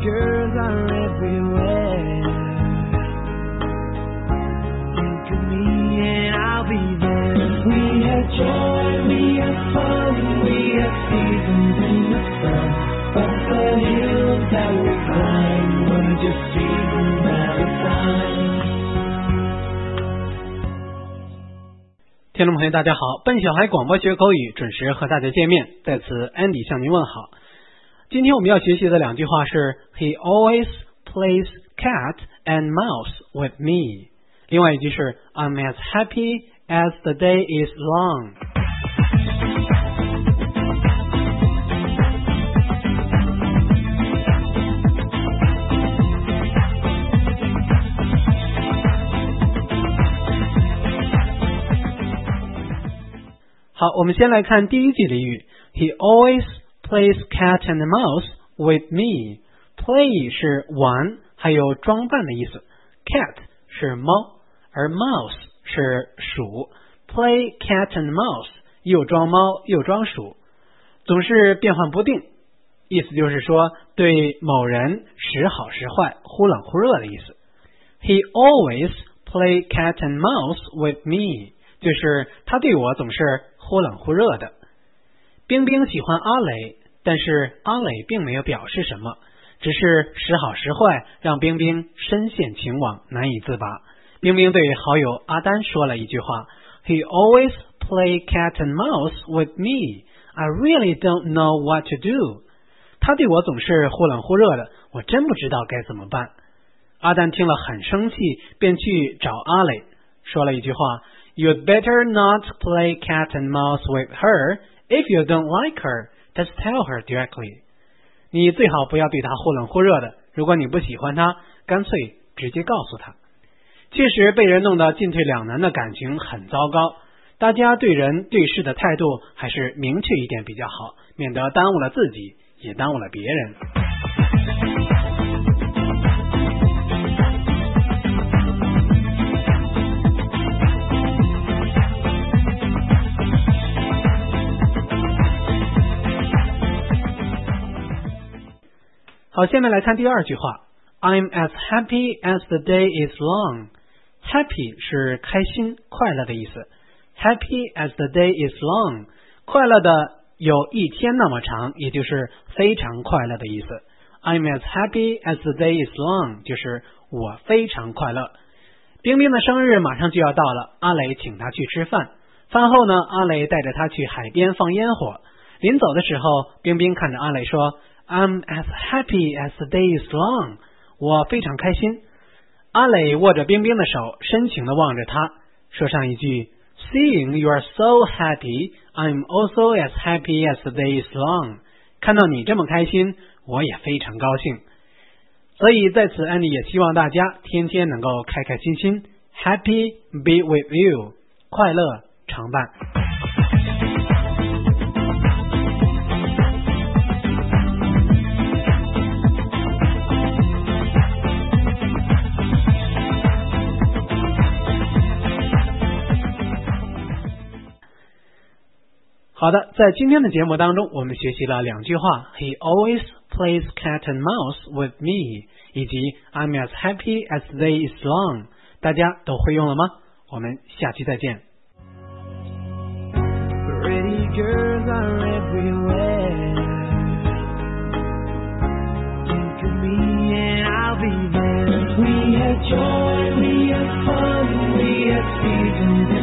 girls are everywhere. Think of me and I'll be there. We have joy, we have fun, we have seasons in the sun. But the hills that we climb were just seasons at a time. 听众朋友大家好，笨小孩广播学口语准时和大家见面，在此 Andy 向您问好。今天我们要学习的两句话是 He always plays cat and mouse with me， 另外一句是 I'm as happy as the day is long。 好，我们先来看第一句俚语 He always plays cat and mouse with me。 Play 是玩还有装扮的意思， Cat 是猫，而 mouse 是鼠。 Play cat and mouse 又装猫又装鼠，总是变幻不定，意思就是说对某人时好时坏，忽冷忽热的意思。 He always play cat and mouse with me， 就是他对我总是忽冷忽热的。冰冰喜欢阿磊，但是阿磊并没有表示什么，只是时好时坏，让冰冰深陷情网，难以自拔。冰冰对好友阿丹说了一句话 He always play cat and mouse with me. I really don't know what to do. 他对我总是忽冷忽热的，我真不知道该怎么办。阿丹听了很生气，便去找阿磊，说了一句话You'd better not play cat and mouse with her. If you don't like her, just tell her directly. 你最好不要对她忽冷忽热的，如果你不喜欢她，干脆直接告诉她。确实被人弄得进退两难的感情很糟糕，大家对人对事的态度还是明确一点比较好，免得耽误了自己，也耽误了别人。好，下面来看第二句话 I'm as happy as the day is long。 Happy 是开心快乐的意思， Happy as the day is long， 快乐的有一天那么长，也就是非常快乐的意思。 I'm as happy as the day is long 就是我非常快乐。冰冰的生日马上就要到了，阿磊请她去吃饭，饭后呢，阿磊带着她去海边放烟火。临走的时候，冰冰看着阿磊说I'm as happy as the day is long， 我非常开心。阿磊握着冰冰的手，深情地望着她，说上一句 Seeing you are so happy, I'm also as happy as the day is long。 看到你这么开心，我也非常高兴。所以在此安利也希望大家天天能够开开心心 Happy be with you， 快乐常伴。好的，在今天的节目当中，我们学习了两句话 He always plays cat and mouse with me 以及 I'm as happy as the day is long， 大家都会用了吗？我们下期再见。 Pretty girls are everywhere. Think of me and I'll be there. We have joy, we have fun, we have seasons